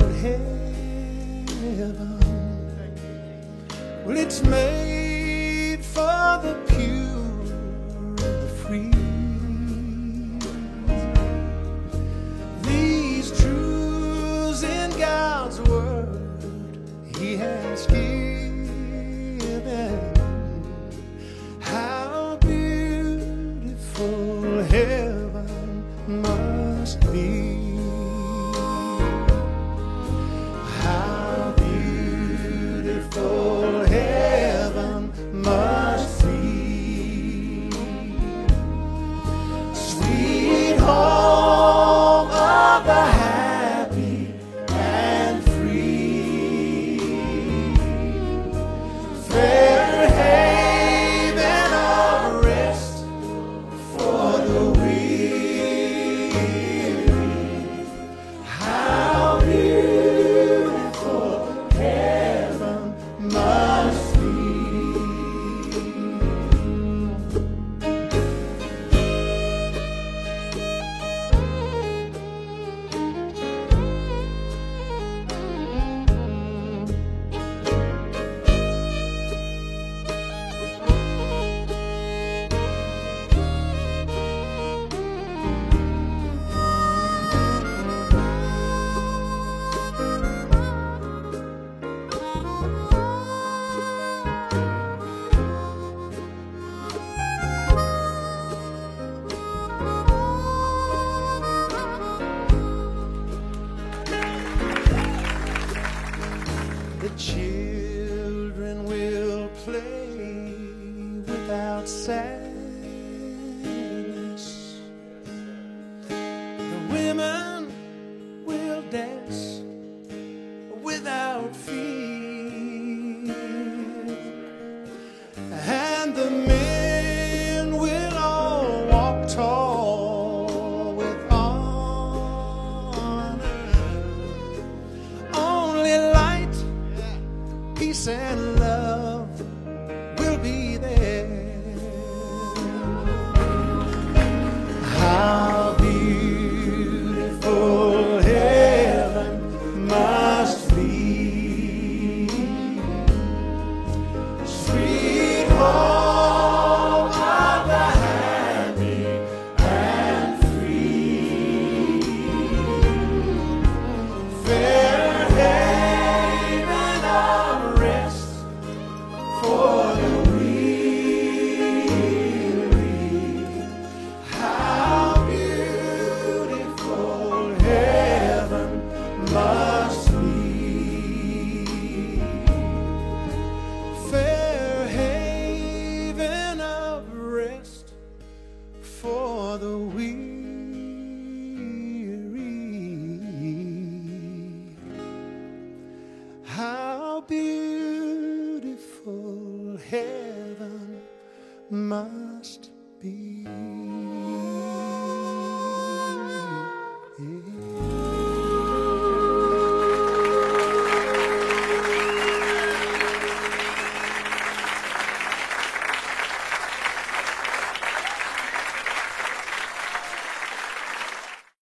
heaven, well, it's made for the pure and the free. These truths in God's word He has given. How beautiful heaven must be. How beautiful heaven must be. Sweet home of the happy and free. Fair haven of rest for the weary. How beautiful heaven must be. The children will play without sadness. The women will dance without fear. And the men will all walk tall with honor. Only light, peace and love